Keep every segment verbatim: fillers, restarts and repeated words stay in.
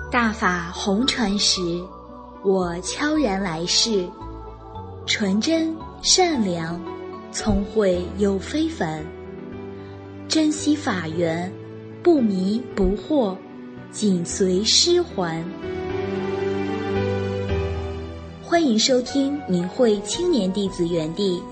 大法红传时，我悄然来世，纯真善良，聪慧又非凡，珍惜法缘，不迷不惑，紧随师还。欢迎收听明慧青年弟子园地。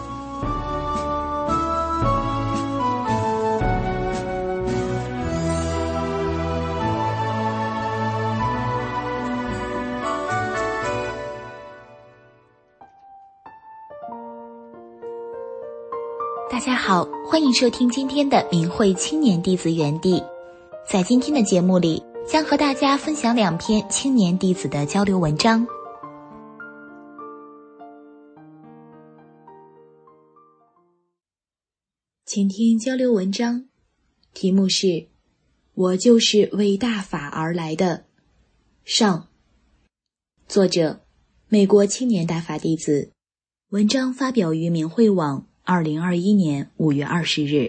大家好，欢迎收听今天的明慧青年弟子园地。在今天的节目里，将和大家分享两篇青年弟子的交流文章。请听交流文章，题目是我就是为大法而来的。上，作者美国青年大法弟子，文章发表于明慧网二零二一年五月二十日。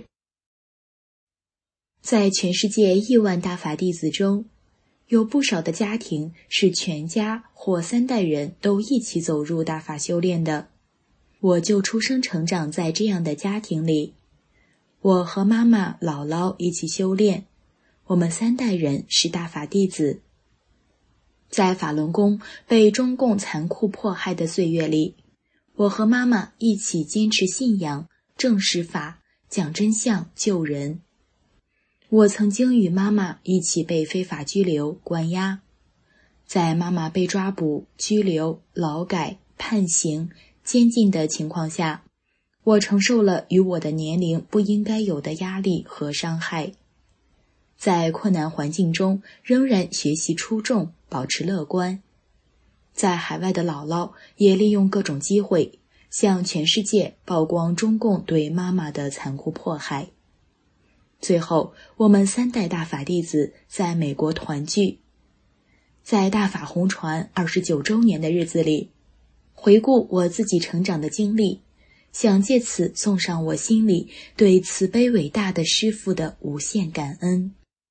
在全世界亿万大法弟子中，有不少的家庭是全家或三代人都一起走入大法修炼的。我就出生成长在这样的家庭里。我和妈妈、姥姥一起修炼，我们三代人是大法弟子。在法轮功被中共残酷迫害的岁月里，我和妈妈一起坚持信仰，正视法，讲真相，救人。我曾经与妈妈一起被非法拘留、关押。在妈妈被抓捕、拘留、劳改、判刑、监禁的情况下，我承受了与我的年龄不应该有的压力和伤害。在困难环境中，仍然学习出众，保持乐观。在海外的姥姥也利用各种机会，向全世界曝光中共对妈妈的残酷迫害。最后，我们三代大法弟子在美国团聚。在大法红传二十九周年的日子里，回顾我自己成长的经历，想借此送上我心里对慈悲伟大的师父的无限感恩。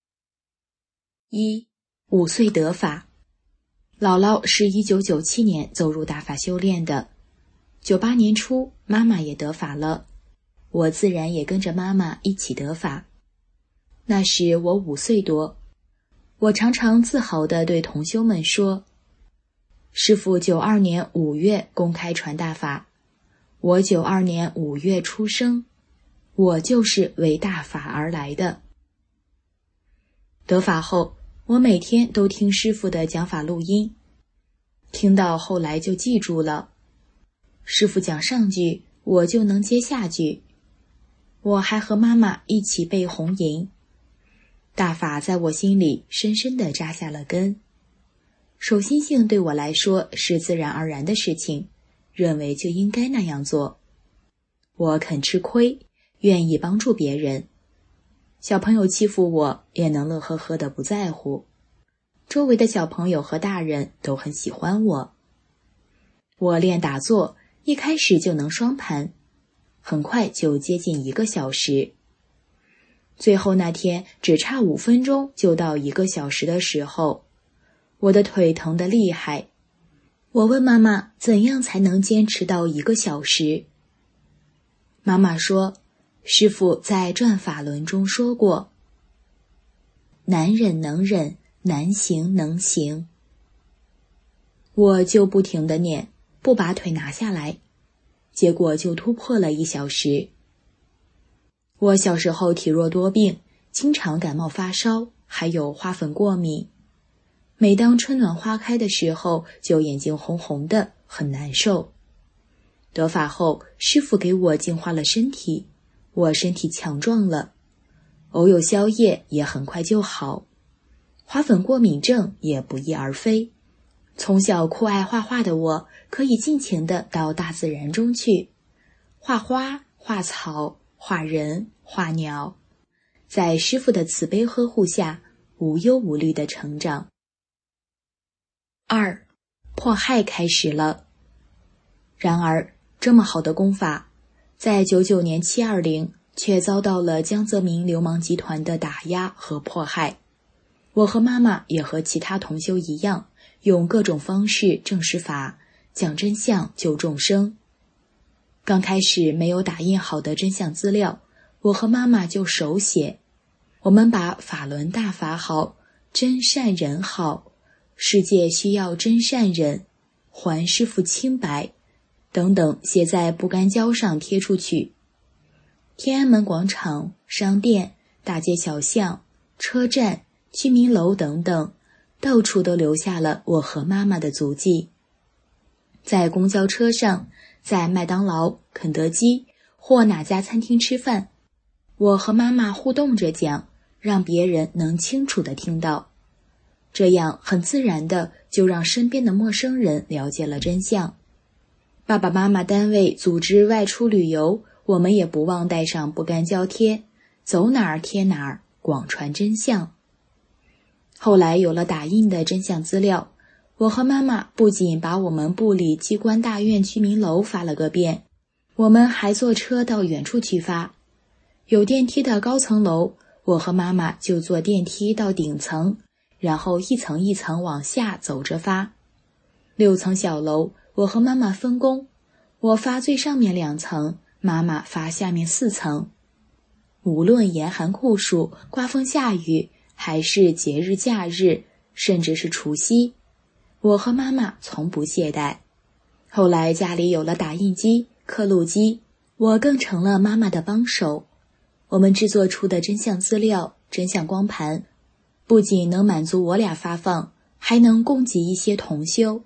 一、五岁得法。姥姥是一九九七年走入大法修炼的，九八年初妈妈也得法了，我自然也跟着妈妈一起得法。那时我五岁多，我常常自豪地对同修们说，师父九二年五月公开传大法，我九二年五月出生，我就是为大法而来的。得法后，我每天都听师父的讲法录音，听到后来就记住了。师父讲上句，我就能接下句。我还和妈妈一起背红吟。大法在我心里深深地扎下了根。守心性对我来说是自然而然的事情，认为就应该那样做。我肯吃亏，愿意帮助别人。小朋友欺负我，也能乐呵呵的不在乎。周围的小朋友和大人都很喜欢我。我练打坐，一开始就能双盘，很快就接近一个小时。最后那天只差五分钟就到一个小时的时候，我的腿疼得厉害。我问妈妈怎样才能坚持到一个小时。妈妈说，师父在转法轮中说过，难忍能忍，难行能行。我就不停地念，不把腿拿下来，结果就突破了一小时。我小时候体弱多病，经常感冒发烧，还有花粉过敏。每当春暖花开的时候，就眼睛红红的，很难受。得法后，师父给我净化了身体，我身体强壮了，偶有宵夜也很快就好。花粉过敏症也不翼而飞。从小酷爱画画的我，可以尽情地到大自然中去，画花、画草、画人、画鸟，在师父的慈悲呵护下，无忧无虑地成长。二、迫害开始了。然而，这么好的功法，在九九年七二零却遭到了江泽民流氓集团的打压和迫害。 我和妈妈也和其他同修一样，用各种方式证实法，讲真相救众生。刚开始没有打印好的真相资料，我和妈妈就手写。我们把法轮大法好，真善人好，世界需要真善人，还师父清白等等写在不干胶上贴出去。天安门广场、商店、大街小巷、车站、居民楼等等，到处都留下了我和妈妈的足迹。在公交车上，在麦当劳、肯德基或哪家餐厅吃饭，我和妈妈互动着讲，让别人能清楚地听到。这样很自然的就让身边的陌生人了解了真相。爸爸妈妈单位组织外出旅游，我们也不忘带上不干胶贴，走哪儿贴哪儿，广传真相。后来有了打印的真相资料，我和妈妈不仅把我们部里机关大院居民楼发了个遍，我们还坐车到远处去发。有电梯的高层楼，我和妈妈就坐电梯到顶层，然后一层一层往下走着发。六层小楼，我和妈妈分工，我发最上面两层，妈妈发下面四层。无论严寒酷暑、刮风下雨，还是节日假日，甚至是除夕，我和妈妈从不懈怠。后来家里有了打印机、刻录机，我更成了妈妈的帮手。我们制作出的真相资料、真相光盘，不仅能满足我俩发放，还能供给一些同修。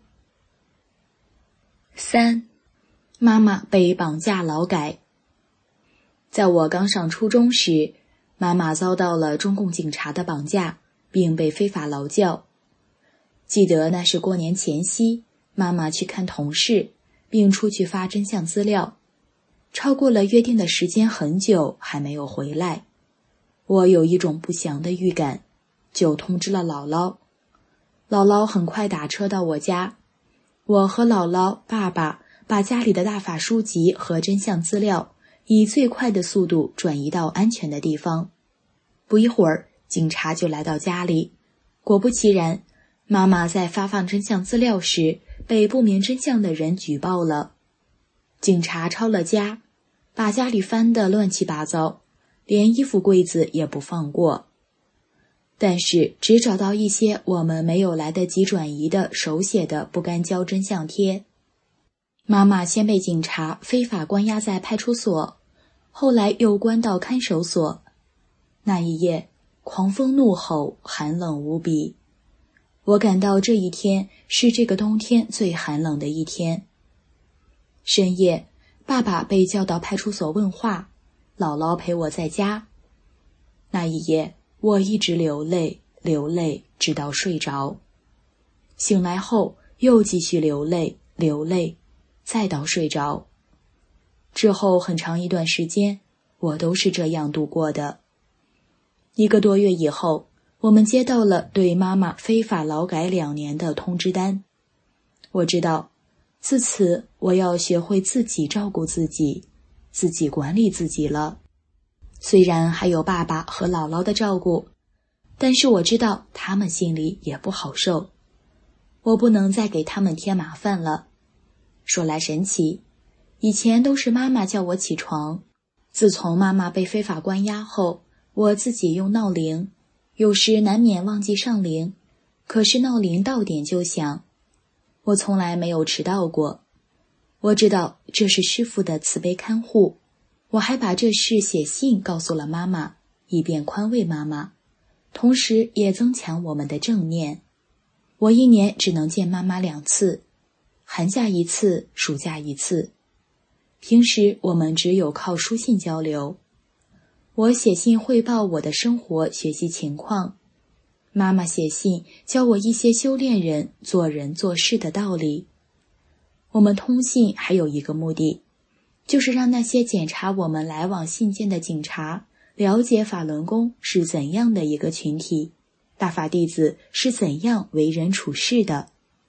三，妈妈被绑架劳改。在我刚上初中时，妈妈遭到了中共警察的绑架，并被非法劳教。记得那是过年前夕，妈妈去看同事，并出去发真相资料，超过了约定的时间很久，还没有回来。我有一种不祥的预感，就通知了姥姥。姥姥很快打车到我家，我和姥姥、爸爸把家里的大法书籍和真相资料以最快的速度转移到安全的地方。不一会儿，警察就来到家里。果不其然，妈妈在发放真相资料时被不明真相的人举报了。警察抄了家，把家里翻得乱七八糟，连衣服柜子也不放过。但是只找到一些我们没有来得及转移的手写的不干胶真相贴。妈妈先被警察非法关押在派出所，后来又关到看守所。那一夜，狂风怒吼，寒冷无比。我感到这一天是这个冬天最寒冷的一天。深夜，爸爸被叫到派出所问话，姥姥陪我在家。那一夜，我一直流泪，流泪，直到睡着。醒来后，又继续流泪，流泪，再到睡着。之后很长一段时间，我都是这样度过的。一个多月以后，我们接到了对妈妈非法劳改两年的通知单。我知道，自此我要学会自己照顾自己，自己管理自己了。虽然还有爸爸和姥姥的照顾，但是我知道他们心里也不好受。我不能再给他们添麻烦了。说来神奇，以前都是妈妈叫我起床，自从妈妈被非法关押后，我自己用闹铃，有时难免忘记上铃，可是闹铃到点就响。我从来没有迟到过。我知道这是师父的慈悲看护，我还把这事写信告诉了妈妈，以便宽慰妈妈，同时也增强我们的正念。我一年只能见妈妈两次，寒假一次，暑假一次。平时我们只有靠书信交流。我写信汇报我的生活学习情况，妈妈写信教我一些修炼人做人做事的道理。我们通信还有一个目的，就是让那些检查我们来往信件的警察了解法轮功是怎样的一个群体，大法弟子是怎样为人处事的。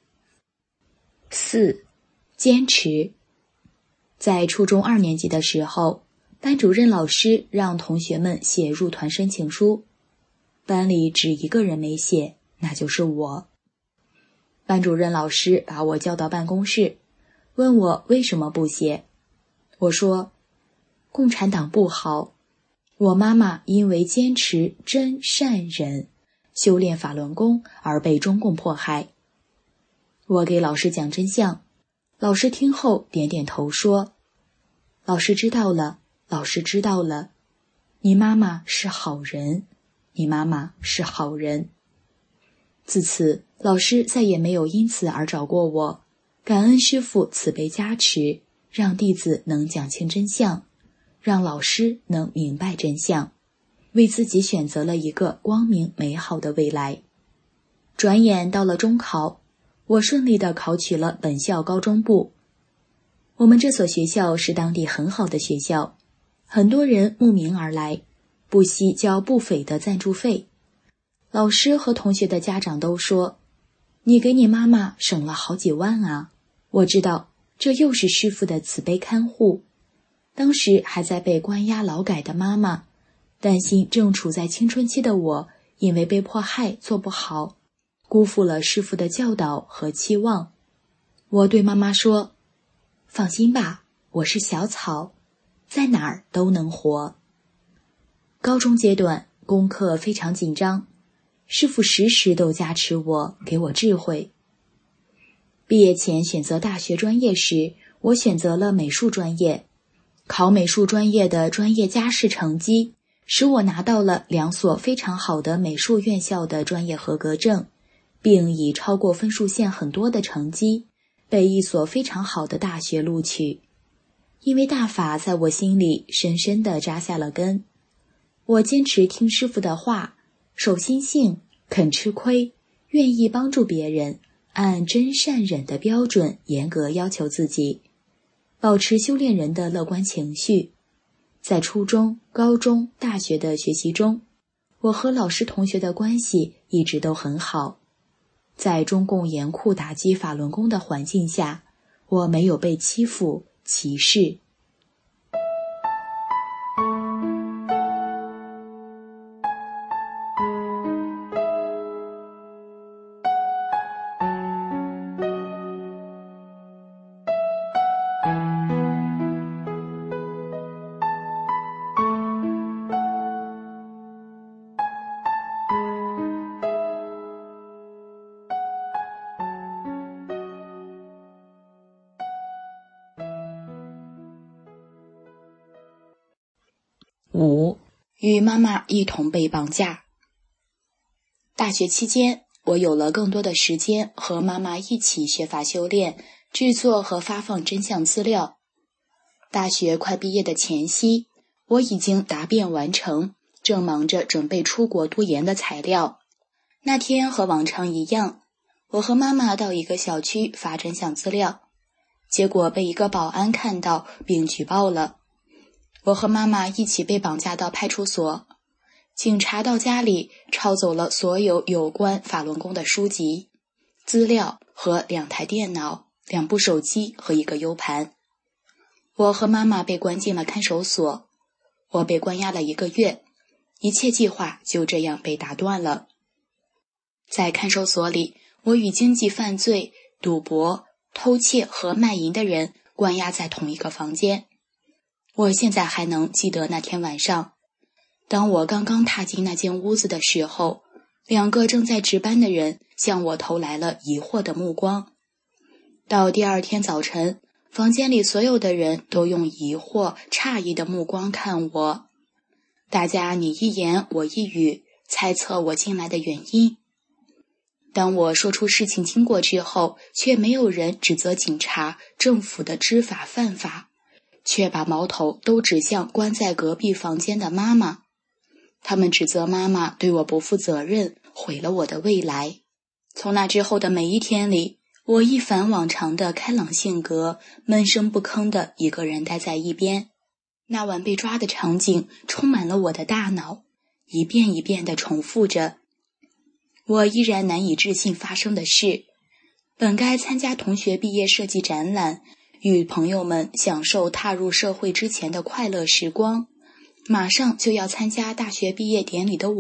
四、坚持。在初中二年级的时候，班主任老师让同学们写入团申请书。 班里只一个人没写，那就是我。班主任老师把我叫到办公室，问我为什么不写。我说，共产党不好，我妈妈因为坚持真善忍，修炼法轮功而被中共迫害。我给老师讲真相，老师听后点点头说，老师知道了，老师知道了，你妈妈是好人，你妈妈是好人。自此，老师再也没有因此而找过我，感恩师父慈悲加持，让弟子能讲清真相，让老师能明白真相，为自己选择了一个光明美好的未来。转眼到了中考，我顺利地考取了本校高中部。我们这所学校是当地很好的学校，很多人慕名而来，不惜交不菲的赞助费。老师和同学的家长都说，你给你妈妈省了好几万啊。我知道这又是师父的慈悲看护。当时还在被关押劳改的妈妈，担心正处在青春期的我因为被迫害做不好，辜负了师父的教导和期望。我对妈妈说，放心吧，我是小草，在哪儿都能活。高中阶段功课非常紧张，师父时时都加持我，给我智慧。毕业前选择大学专业时，我选择了美术专业。考美术专业的专业加试成绩，使我拿到了两所非常好的美术院校的专业合格证，并以超过分数线很多的成绩，被一所非常好的大学录取。因为大法在我心里深深地扎下了根，我坚持听师父的话，守心性，肯吃亏，愿意帮助别人，按真善忍的标准严格要求自己，保持修炼人的乐观情绪。在初中、高中、大学的学习中，我和老师同学的关系一直都很好。在中共严酷打击法轮功的环境下，我没有被欺负、歧视。五、与妈妈一同被绑架。大学期间，我有了更多的时间和妈妈一起学法修炼，制作和发放真相资料。大学快毕业的前夕，我已经答辩完成，正忙着准备出国读研的材料。那天和往常一样，我和妈妈到一个小区发真相资料，结果被一个保安看到并举报了。我和妈妈一起被绑架到派出所，警察到家里抄走了所有有关法轮功的书籍、资料和两台电脑、两部手机和一个 U 盘。我和妈妈被关进了看守所，我被关押了一个月，一切计划就这样被打断了。在看守所里，我与经济犯罪、赌博、偷窃和卖淫的人关押在同一个房间。我现在还能记得那天晚上，当我刚刚踏进那间屋子的时候，两个正在值班的人向我投来了疑惑的目光。到第二天早晨，房间里所有的人都用疑惑、诧异的目光看我，大家你一言我一语，猜测我进来的原因。当我说出事情经过之后，却没有人指责警察、政府的知法犯法，却把矛头都指向关在隔壁房间的妈妈。他们指责妈妈对我不负责任，毁了我的未来。从那之后的每一天里，我一反往常的开朗性格，闷声不吭的一个人待在一边。那晚被抓的场景充满了我的大脑，一遍一遍地重复着。我依然难以置信发生的事，本该参加同学毕业设计展览，与朋友们享受踏入社会之前的快乐时光，马上就要参加大学毕业典礼的我，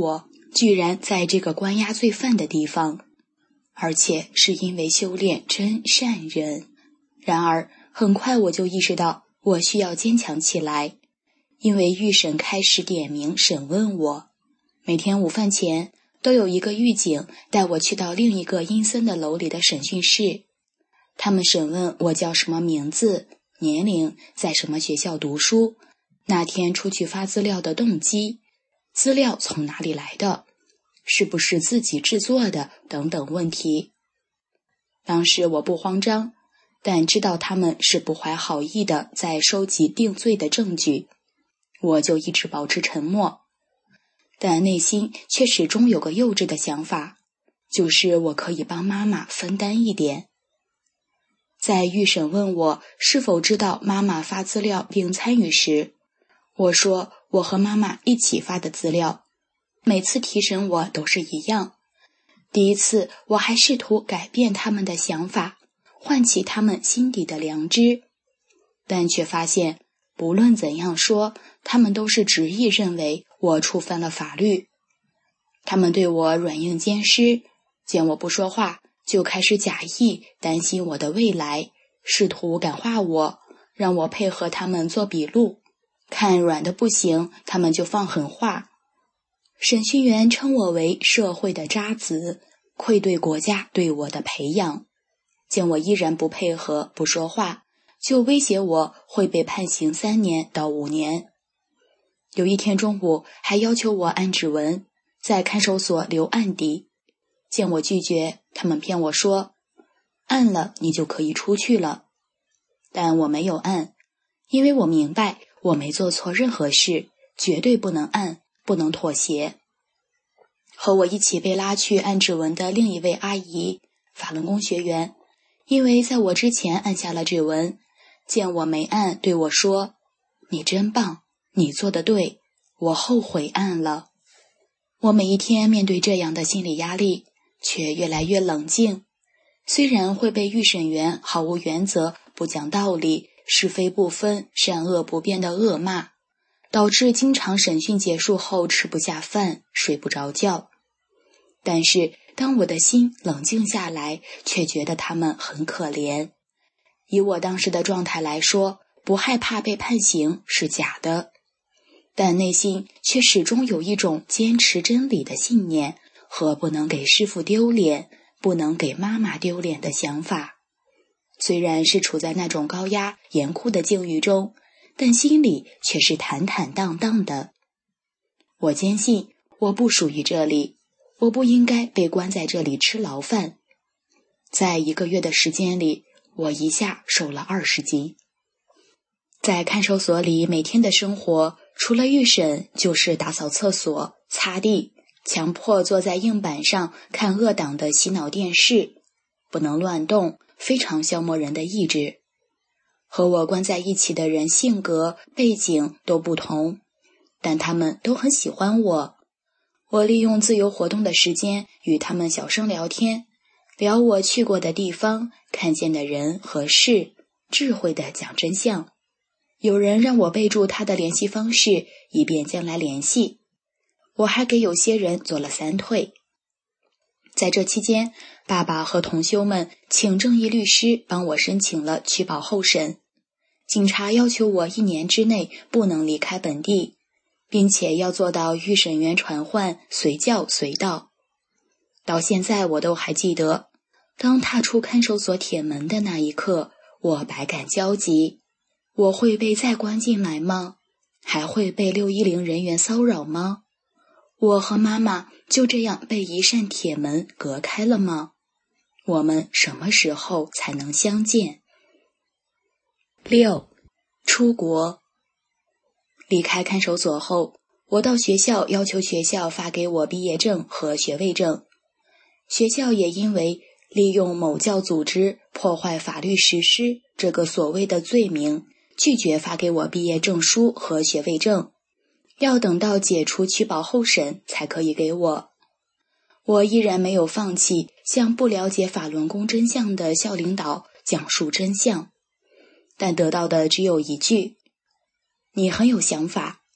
居然在这个关押罪犯的地方，而且是因为修炼真善忍。然而很快我就意识到我需要坚强起来，因为狱审开始点名审问我，每天午饭前都有一个狱警带我去到另一个阴森的楼里的审讯室。他们审问我叫什么名字、年龄，在什么学校读书，那天出去发资料的动机，资料从哪里来的，是不是自己制作的等等问题。当时我不慌张，但知道他们是不怀好意的在收集定罪的证据，我就一直保持沉默。但内心却始终有个幼稚的想法，就是我可以帮妈妈分担一点。在狱审问我是否知道妈妈发资料并参与时，我说我和妈妈一起发的资料，每次提审我都是一样。第一次我还试图改变他们的想法，唤起他们心底的良知，但却发现不论怎样说，他们都是执意认为我触犯了法律。他们对我软硬兼施，见我不说话就开始假意担心我的未来，试图感化我，让我配合他们做笔录，看软的不行，他们就放狠话。审讯员称我为社会的渣子，愧对国家对我的培养。见我依然不配合不说话，就威胁我会被判刑三年到五年。有一天中午还要求我按指纹，在看守所留案底。见我拒绝，他们骗我说按了你就可以出去了。但我没有按，因为我明白我没做错任何事，绝对不能按，不能妥协。和我一起被拉去按指纹的另一位阿姨，法轮功学员，因为在我之前按下了指纹，见我没按，对我说你真棒，你做得对，我后悔按了。我每一天面对这样的心理压力，却越来越冷静。虽然会被预审员毫无原则、不讲道理、是非不分、善恶不辨的恶骂，导致经常审讯结束后吃不下饭、睡不着觉。但是当我的心冷静下来，却觉得他们很可怜。以我当时的状态来说，不害怕被判刑是假的，但内心却始终有一种坚持真理的信念和不能给师父丢脸、不能给妈妈丢脸的想法。虽然是处在那种高压严酷的境遇中，但心里却是坦坦荡荡的。我坚信我不属于这里，我不应该被关在这里吃牢饭。在一个月的时间里，我一下瘦了二十斤。在看守所里每天的生活，除了预审就是打扫厕所、擦地，强迫坐在硬板上看恶党的洗脑电视，不能乱动，非常消磨人的意志。和我关在一起的人性格、背景都不同，但他们都很喜欢我。我利用自由活动的时间与他们小声聊天，聊我去过的地方、看见的人和事，智慧地讲真相。有人让我备注他的联系方式，以便将来联系。我还给有些人做了三退。在这期间，爸爸和同修们请正义律师帮我申请了取保候审。警察要求我一年之内不能离开本地，并且要做到预审员传唤，随叫随到。到现在我都还记得，当踏出看守所铁门的那一刻，我百感交集。我会被再关进来吗？还会被六一零人员骚扰吗？我和妈妈就这样被一扇铁门隔开了吗？我们什么时候才能相见？六，出国。离开看守所后，我到学校要求学校发给我毕业证和学位证。学校也因为利用某教组织破坏法律实施这个所谓的罪名，拒绝发给我毕业证书和学位证，要等到解除取保候审才可以给我。我依然没有放弃向不了解法轮功真相的校领导讲述真相，但得到的只有一句：你很有想法，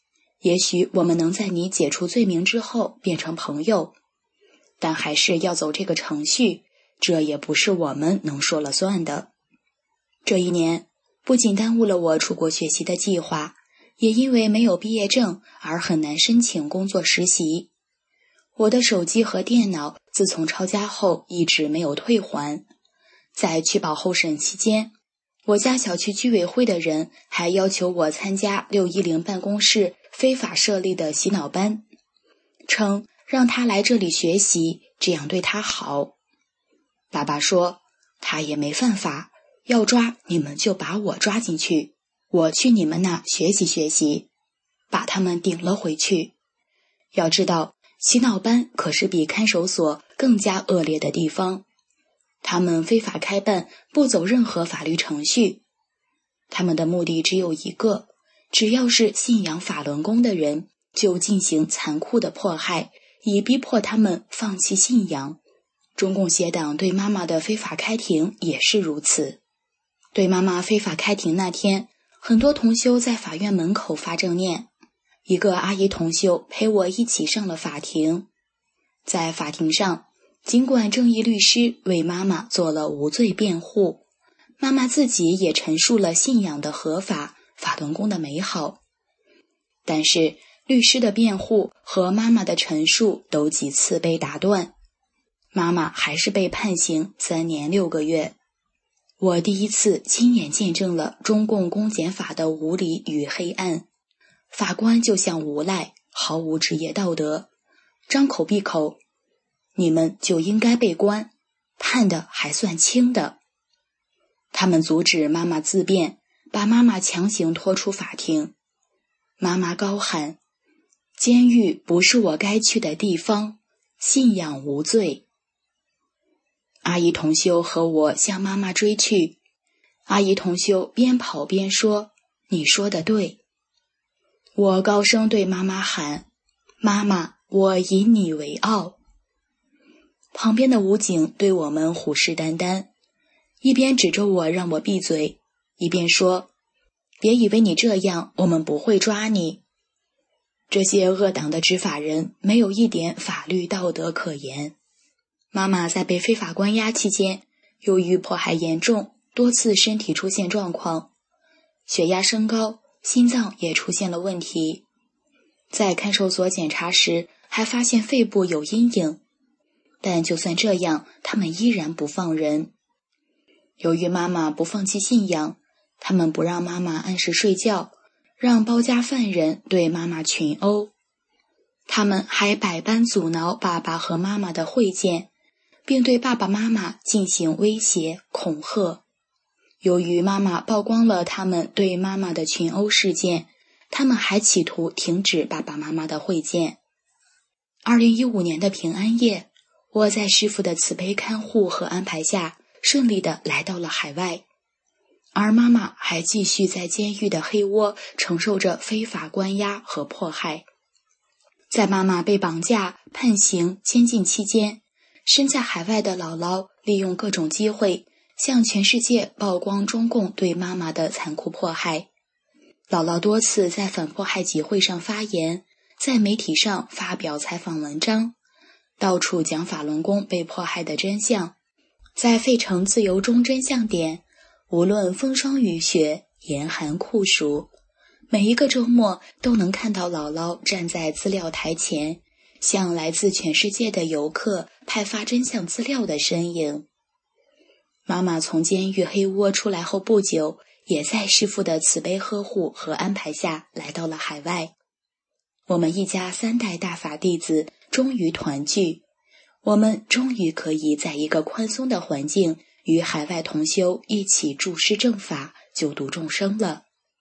也许我们能在你解除罪名之后变成朋友，但还是要走这个程序，这也不是我们能说了算的。这一年不仅耽误了我出国学习的计划，也因为没有毕业证而很难申请工作实习。我的手机和电脑自从抄家后一直没有退还。在取保候审期间，我家小区居委会的人还要求我参加六一零办公室非法设立的洗脑班，称让他来这里学习，这样对他好。爸爸说，他也没犯法，要抓你们就把我抓进去，我去你们那学习学习，把他们顶了回去。要知道，洗脑班可是比看守所更加恶劣的地方，他们非法开办，不走任何法律程序。他们的目的只有一个，只要是信仰法轮功的人，就进行残酷的迫害，以逼迫他们放弃信仰。中共邪党对妈妈的非法开庭也是如此。对妈妈非法开庭那天，很多同修在法院门口发正念，一个阿姨同修陪我一起上了法庭。在法庭上，尽管正义律师为妈妈做了无罪辩护，妈妈自己也陈述了信仰的合法，法轮功的美好，但是律师的辩护和妈妈的陈述都几次被打断，妈妈还是被判刑三年六个月。我第一次亲眼见证了中共公检法的无理与黑暗，法官就像无赖，毫无职业道德，张口闭口，你们就应该被关，判的还算轻的。他们阻止妈妈自辩，把妈妈强行拖出法庭。妈妈高喊，监狱不是我该去的地方，信仰无罪。阿姨同修和我向妈妈追去，阿姨同修边跑边说，你说的对。我高声对妈妈喊，妈妈，我以你为傲。旁边的武警对我们虎视眈眈，一边指着我让我闭嘴，一边说，别以为你这样我们不会抓你。这些恶党的执法人没有一点法律道德可言。妈妈在被非法关押期间，由于迫害严重，多次身体出现状况，血压升高，心脏也出现了问题。在看守所检查时，还发现肺部有阴影，但就算这样，他们依然不放人。由于妈妈不放弃信仰，他们不让妈妈按时睡觉，让包夹犯人对妈妈群殴。他们还百般阻挠爸爸和妈妈的会见，并对爸爸妈妈进行威胁恐吓。由于妈妈曝光了他们对妈妈的群殴事件，他们还企图停止爸爸妈妈的会见。二零一五年的平安夜，我在师父的慈悲看护和安排下，顺利地来到了海外，而妈妈还继续在监狱的黑窝承受着非法关押和迫害。在妈妈被绑架、判刑、监禁期间，身在海外的姥姥利用各种机会向全世界曝光中共对妈妈的残酷迫害。姥姥多次在反迫害集会上发言，在媒体上发表采访文章，到处讲法轮功被迫害的真相。在费城自由中真相点，无论风霜雨雪、严寒酷暑，每一个周末都能看到姥姥站在资料台前，向来自全世界的游客派发真相资料的身影。妈妈从监狱黑窝出来后不久，也在师父的慈悲呵护和安排下来到了海外。我们一家三代大法弟子终于团聚，我们终于可以在一个宽松的环境与海外同修一起注师正法，救度众生了。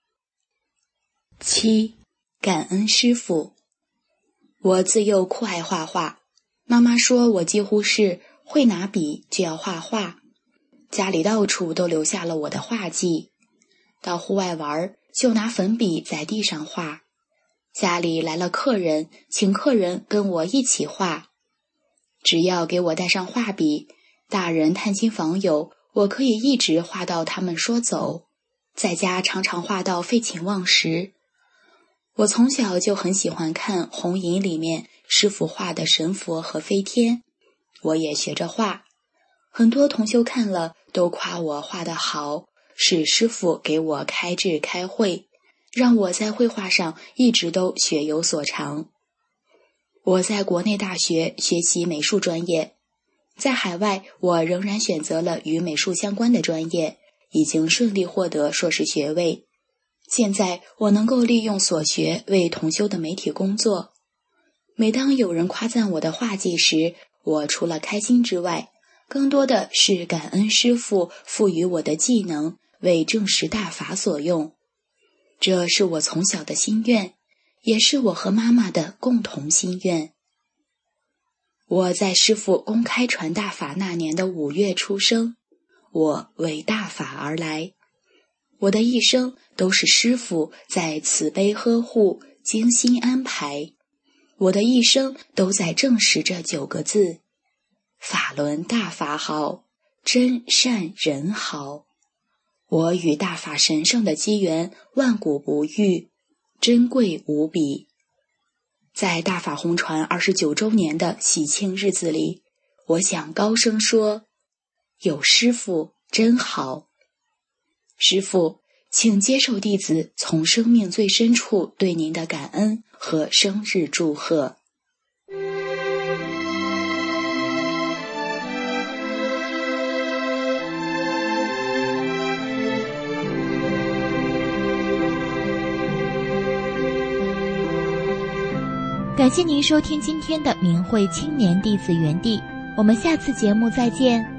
七，感恩师父。我自幼酷爱画画，妈妈说我几乎是会拿笔就要画画，家里到处都留下了我的画迹。到户外玩，就拿粉笔在地上画。家里来了客人，请客人跟我一起画。只要给我带上画笔，大人探亲访友，我可以一直画到他们说走。在家常常画到废寝忘食。 我从小就很喜欢看红影里面师傅画的神佛和飞天，我也学着画。很多同修看了都夸我画得好，是师傅给我开智开慧，让我在绘画上一直都学有所长。我在国内大学学习美术专业，在海外我仍然选择了与美术相关的专业，已经顺利获得硕士学位。现在我能够利用所学为同修的媒体工作。每当有人夸赞我的画技时，我除了开心之外，更多的是感恩师父赋予我的技能为证实大法所用。这是我从小的心愿，也是我和妈妈的共同心愿。我在师父公开传大法那年的五月出生，我为大法而来。我的一生都是师父在慈悲呵护、精心安排。我的一生都在证实这九个字：法轮大法好，真善人好。我与大法神圣的机缘万古不渝，珍贵无比。在大法红传二十九周年的喜庆日子里，我想高声说：有师父真好。师父，请接受弟子从生命最深处对您的感恩和生日祝贺。 感谢您收听今天的明慧青年弟子园地，我们下次节目再见。